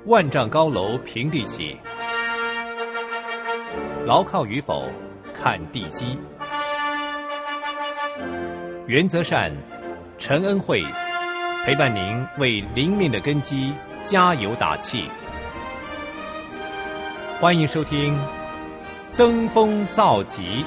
万丈高楼平地起，牢靠与否看地基。原则善，陈恩惠陪伴您为灵命的根基加油打气。欢迎收听登峰造极。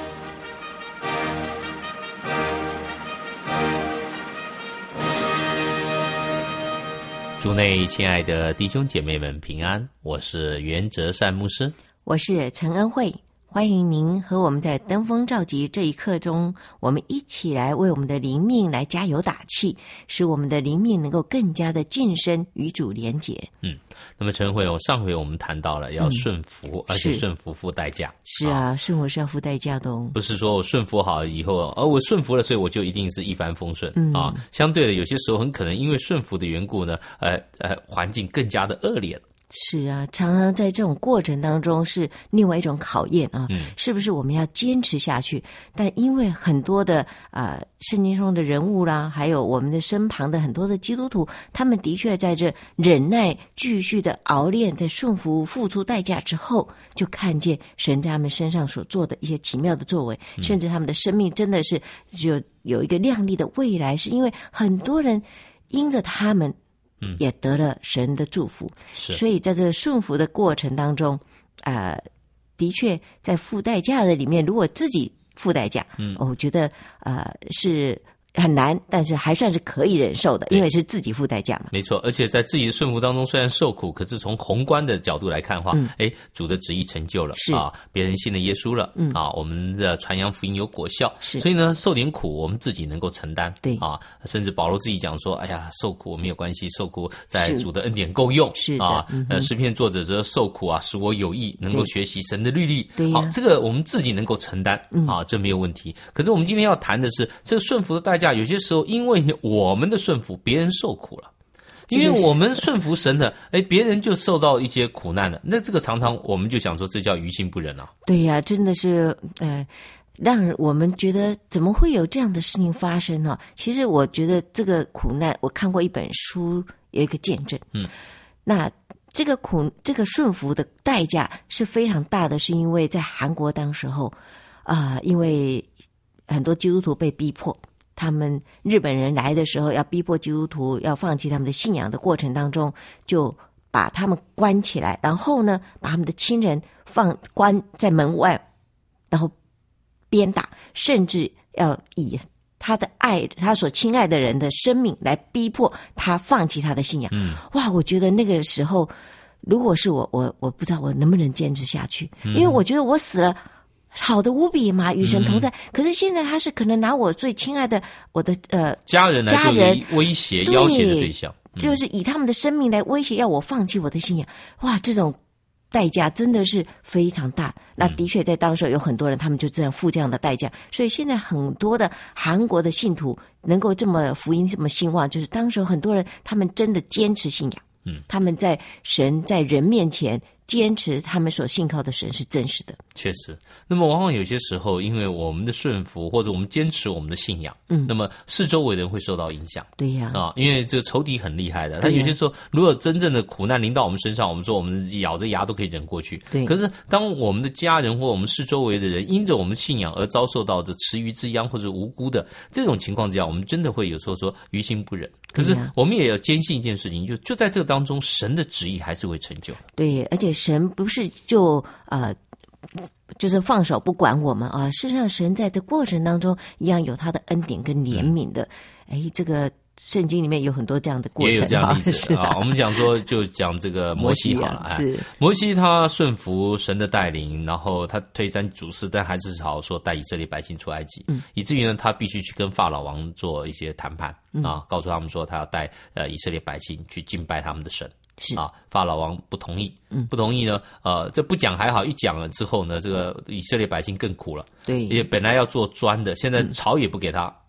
主内亲爱的弟兄姐妹们平安，我是原则善牧师， 我是陈恩惠。欢迎您和我们在登峰造极这一刻中，我们一起来为我们的灵命来加油打气，使我们的灵命能够更加的晋升，与主连结。 那么陈慧，上回我们谈到了要顺服，而且顺服付代价。 是啊，顺服是要付代价的哦。 不是说我顺服好以后，我顺服了，所以我就一定是一帆风顺啊。相对的，有些时候很可能因为顺服的缘故呢，环境更加的恶劣了。 是啊，常常在这种过程当中是另外一种考验啊，是不是我们要坚持下去？但因为很多的圣经中的人物啦，还有我们的身旁的很多的基督徒，他们的确在这忍耐、继续的熬炼，在顺服、付出代价之后，就看见神在他们身上所做的一些奇妙的作为，甚至他们的生命真的是就有一个亮丽的未来，是因为很多人因着他们。也得了神的祝福，所以在这个顺服的过程当中，的确在付代价的里面，如果自己付代价，我觉得是很难，但是还算是可以忍受的，因为是自己付代价嘛。 没错，而且在自己的顺服当中，虽然受苦，可是从宏观的角度来看的话，主的旨意成就了，是啊，别人信了耶稣了，我们的传扬福音有果效，是，所以呢，受点苦我们自己能够承担，对啊，甚至保罗自己讲说，哎呀，受苦没有关系，受苦在主的恩典够用，是啊，诗篇作者说受苦啊，使我有益，能够学习神的律例，对，好，这个我们自己能够承担，这没有问题。可是我们今天要谈的是这个顺服的代价。有些时候因为我们的顺服别人受苦了，因为我们顺服神的，别人就受到一些苦难了，那这个常常我们就想说这叫于心不忍啊。 对呀，真的是让我们觉得怎么会有这样的事情发生呢？其实我觉得这个苦难，我看过一本书有一个见证，那这个顺服的代价是非常大的，是因为在韩国当时候因为很多基督徒被逼迫，他们日本人来的时候要逼迫基督徒要放弃他们的信仰的过程当中，就把他们关起来，然后呢把他们的亲人关在门外，然后鞭打，甚至要以他所亲爱的人的生命来逼迫他放弃他的信仰。哇，我觉得那个时候如果是我不知道我能不能坚持下去，因为我觉得我死了好的无比嘛，与神同在。可是现在他是可能拿我最亲爱的我的家人来做威胁要挟的对象， 就是以他们的生命来威胁要我放弃我的信仰。哇，这种代价真的是非常大。那的确在当时有很多人他们就这样付这样的代价，所以现在很多的韩国的信徒能够这么福音这么兴旺，就是当时很多人他们真的坚持信仰，他们在神在人面前坚持他们所信靠的神是真实的。 确实，那么往往有些时候因为我们的顺服或者我们坚持我们的信仰，那么四周围人会受到影响。对呀，因为这个仇敌很厉害的，他有些时候如果真正的苦难临到我们身上，我们说我们咬着牙都可以忍过去，对。可是当我们的家人或我们四周围的人因着我们信仰而遭受到的池鱼之殃或者无辜的这种情况之下，我们真的会有时候说于心不忍。可是我们也要坚信一件事情，就在这个当中，神的旨意还是会成就。对， 而且神不是就是放手不管我们啊！事实上，神在这过程当中一样有他的恩典跟怜悯的。这个圣经里面有很多这样的过程， 也有这样的例子啊。我们讲说，就讲这个摩西好了。摩西他顺服神的带领，然后他推三阻四，但还是好说带以色列百姓出埃及，以至于呢，他必须去跟法老王做一些谈判告诉他们说，他要带以色列百姓去敬拜他们的神。法老王不同意，不同意呢，这不讲还好，一讲了之后呢，这个以色列百姓更苦了。对，也本来要做砖的，现在草也不给他，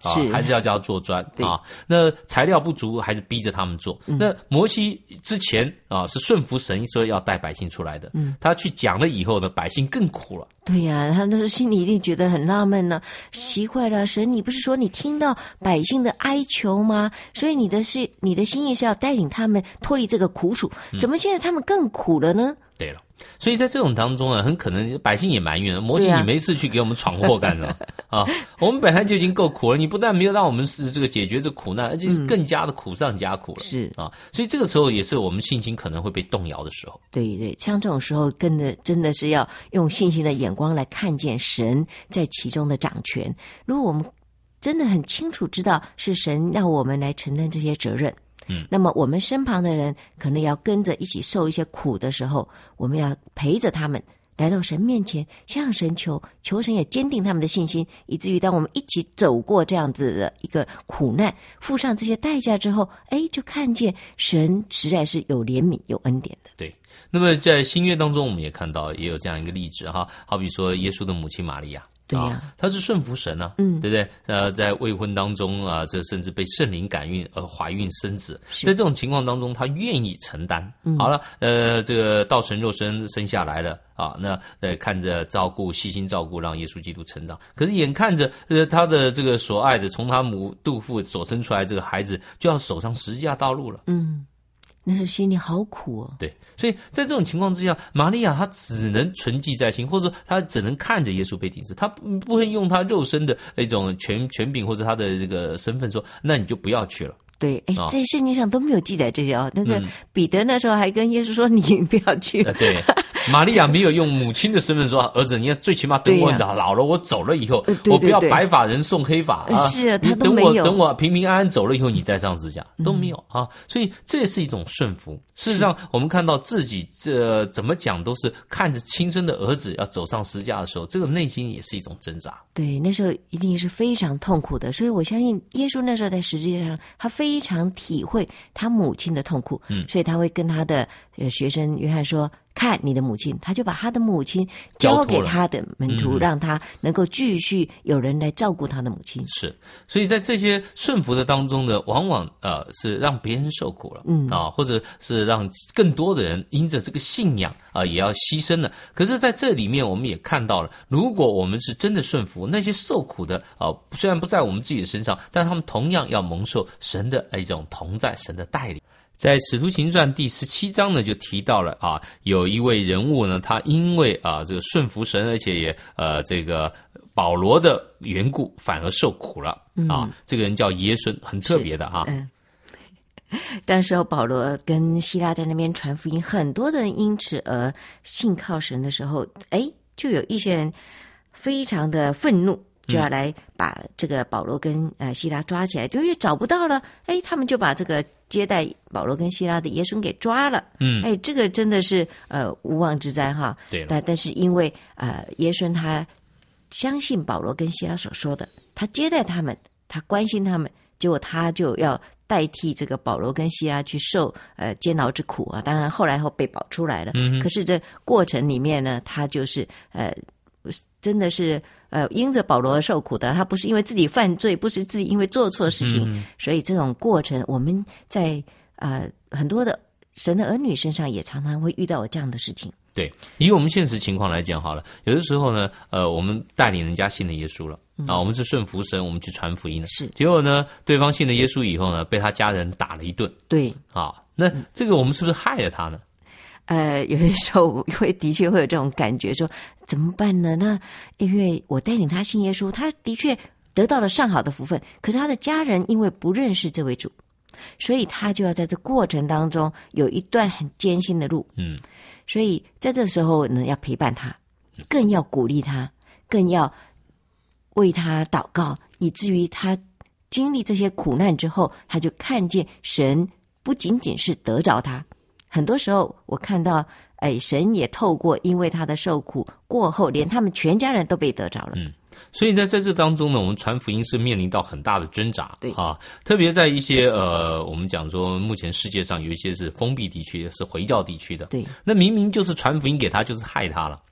还是要叫他做砖啊。那材料不足，还是逼着他们做。那摩西之前是顺服神说要带百姓出来的，他去讲了以后呢，百姓更苦了。 对呀，他那时候心里一定觉得很纳闷呢，奇怪了，神，你不是说你听到百姓的哀求吗？所以你的心意是要带领他们脱离这个苦楚，怎么现在他们更苦了呢？ 对了，所以在这种当中呢，很可能百姓也埋怨了，摩西你没事去给我们闯祸干什么啊？我们本来就已经够苦了，你不但没有让我们这个解决这苦难，而且是更加的苦上加苦了。是啊，所以这个时候也是我们信心可能会被动摇的时候。对对，像这种时候，真的是要用信心的眼光来看见神在其中的掌权。如果我们真的很清楚知道是神让我们来承担这些责任。那么我们身旁的人可能要跟着一起受一些苦的时候，我们要陪着他们来到神面前，向神求神也坚定他们的信心，以至于当我们一起走过这样子的一个苦难，付上这些代价之后，就看见神实在是有怜悯有恩典的。对，那么在新约当中我们也看到也有这样一个例子哈，好比说耶稣的母亲玛利亚。对呀，他是顺服神啊，对不对？在未婚当中啊，这甚至被圣灵感孕而怀孕生子，在这种情况当中，他愿意承担。好了，这个道成肉身生下来了啊，那看着细心照顾，让耶稣基督成长。可是眼看着他的这个所爱的，从他母肚腹所生出来这个孩子，就要走上十字架道路了。那是心里好苦哦。对，所以在这种情况之下，玛利亚她只能存记在心，或者说她只能看着耶稣被钉死，她不会用她肉身的一种权柄或者她的这个身份说，那你就不要去了。对，在圣经上都没有记载这些那个彼得那时候还跟耶稣说，你不要去。对。玛利亚没有用母亲的身份说，儿子，你要最起码等我老了，我走了以后，我不要白发人送黑发啊！是啊，他都没有。等我平平安安走了以后，你再上支架都没有啊！所以这也是一种顺服。事实上，我们看到自己怎么讲都是看着亲生的儿子要走上十字架的时候，这个内心也是一种挣扎。对，那时候一定是非常痛苦的。所以我相信耶稣那时候在十字架上，他非常体会他母亲的痛苦，所以他会跟他的学生约翰说，看你的母亲，他就把他的母亲交给他的门徒，让他能够继续有人来照顾他的母亲。是，所以在这些顺服的当中呢，往往是让别人受苦了，或者是让更多的人因着这个信仰也要牺牲了。可是在这里面我们也看到了，如果我们是真的顺服，那些受苦的虽然不在我们自己的身上，但他们同样要蒙受神的一种同在，神的带领。在使徒行传第17章呢，就提到了有一位人物呢，他因为这个顺服神，而且也这个保罗的缘故，反而受苦了这个人叫耶孙，很特别的当时候保罗跟希拉在那边传福音，很多的人因此而信靠神的时候，就有一些人非常的愤怒，就要来把这个保罗跟希拉抓起来，因为找不到了，他们就把这个接待保罗跟希拉的耶稣给抓了。这个真的是无妄之灾哈。对了，但是因为耶稣他相信保罗跟希拉所说的，他接待他们，他关心他们，结果他就要代替这个保罗跟希拉去受监牢之苦啊。当然后来被保出来了，可是这过程里面呢，他就是真的是因着保罗而受苦的，他不是因为自己犯罪，不是自己因为做错事情，所以这种过程我们在很多的神的儿女身上也常常会遇到这样的事情。对，以我们现实情况来讲好了，有的时候呢我们带领人家信了耶稣了我们是顺服神，我们去传福音了，是，结果呢对方信了耶稣以后呢，被他家人打了一顿。对那这个我们是不是害了他呢？有些时候的确会有这种感觉，说怎么办呢？那因为我带领他信耶稣，他的确得到了上好的福分，可是他的家人因为不认识这位主，所以他就要在这过程当中有一段很艰辛的路。所以在这时候呢，要陪伴他，更要鼓励他，更要为他祷告，以至于他经历这些苦难之后，他就看见神不仅仅是得着他。很多时候我看到神也透过因为他的受苦过后，连他们全家人都被得着了。所以在这当中呢，我们传福音是面临到很大的挣扎。对特别在一些我们讲说目前世界上有一些是封闭地区，是回教地区的。对，那明明就是传福音给他，就是害他了。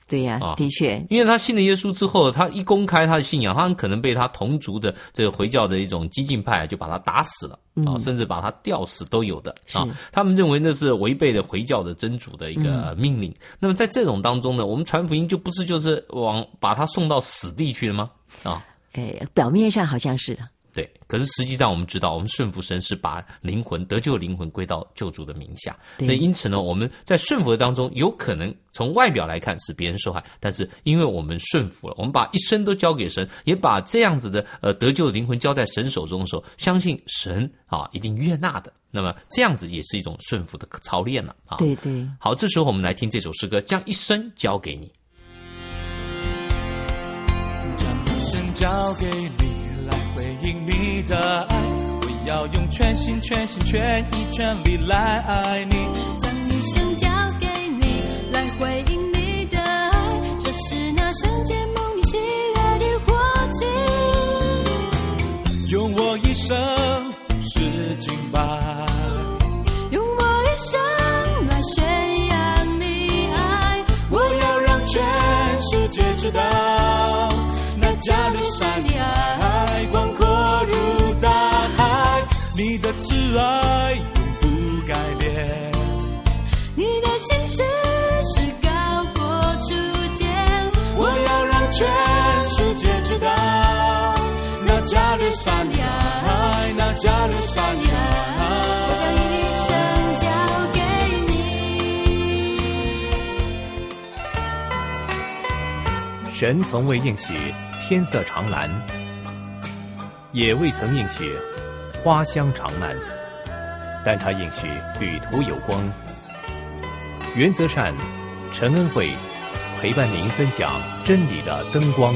对呀，的确， 因为他信了耶稣之后，他一公开他的信仰，他很可能被他同族的这个回教的一种激进派就把他打死了甚至把他吊死都有的他们认为那是违背了回教的真主的一个命令。那么在这种当中呢，我们传福音就是把他送到死地去了吗？ 表面上好像是的。 对，可是实际上我们知道，我们顺服神是把得救的灵魂归到救主的名下。那因此呢，我们在顺服的当中，有可能从外表来看使别人受害，但是因为我们顺服了，我们把一生都交给神，也把这样子的得救的灵魂交在神手中的时候，相信神一定悦纳的。那么这样子也是一种顺服的操练了对对。 好，这时候我们来听这首诗歌，将一生交给你。 将一生交给你，回应你的爱，我要用全心全心全意全力来爱你， 将一生交给你，来回应你的爱，这是那圣洁梦里喜悦的活祭， 用我一生服侍敬拜， 用我一生来宣扬你爱， 我要让全世界知道那加略山的爱广阔如大海，你的慈爱永不改变， 你的心事是高过诸天， 我要让全世界知道那加略山的爱，那加略山的爱， 我将一生交给你。神从未应许天色长蓝，也未曾应许花香长漫，但他应许旅途有光。原则善陈恩惠陪伴您分享真理的灯光。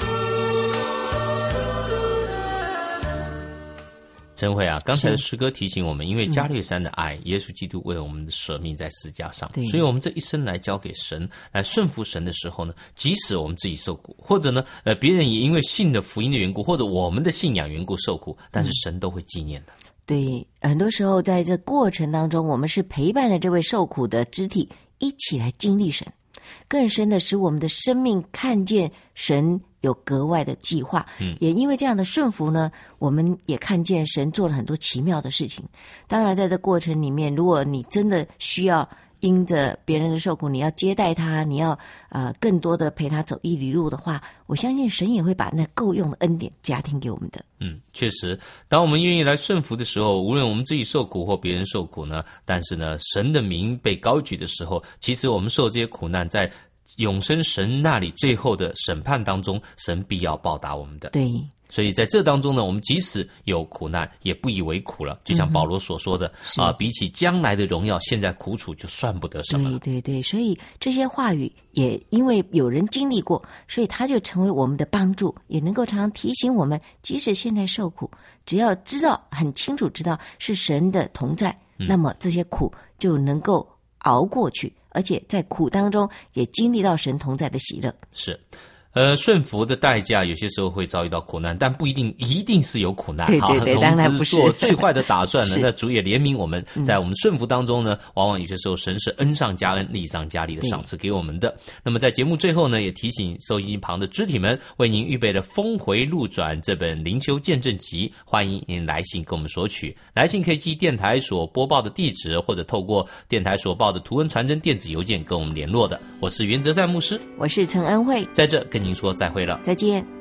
陈慧刚才的诗歌提醒我们，因为加略山的爱，耶稣基督为我们的舍命在十字架上，所以我们这一生来交给神，来顺服神的时候呢，即使我们自己受苦，或者呢别人也因为信的福音的缘故，或者我们的信仰缘故受苦，但是神都会纪念的。 对，很多时候在这过程当中，我们是陪伴了这位受苦的肢体一起来经历神，更深的使我们的生命看见神有格外的计划。也因为这样的顺服呢，我们也看见神做了很多奇妙的事情。当然在这过程里面，如果你真的需要因着别人的受苦，你要接待他，你要更多的陪他走一里路的话，我相信神也会把那够用的恩典加添给我们的。 确实，当我们愿意来顺服的时候，无论我们自己受苦或别人受苦呢，但是呢，神的名被高举的时候，其实我们受这些苦难，在永生神那里最后的审判当中，神必要报答我们的。 对。 所以在这当中呢，我们即使有苦难，也不以为苦了。就像保罗所说的比起将来的荣耀，现在苦楚就算不得什么了。 对对对，所以这些话语也因为有人经历过，所以他就成为我们的帮助，也能够常常提醒我们，即使现在受苦，只要知道很清楚知道是神的同在，那么这些苦就能够熬过去，而且在苦当中也经历到神同在的喜乐。 是。顺服的代价有些时候会遭遇到苦难，但不一定是有苦难。 对对对，当然不是。 我们只是做最坏的打算呢。那主也怜悯我们，在我们顺服当中呢，往往有些时候神是恩上加恩、利上加利的赏赐给我们的。那么在节目最后呢，也提醒收音机旁的肢体们，为您预备了《峰回路转》这本灵修见证集，欢迎您来信跟我们索取。来信可以寄电台所播报的地址，或者透过电台所报的图文传真电子邮件跟我们联络的。我是原则善牧师， 我是陈恩惠， 在这跟您说再会了， 再见。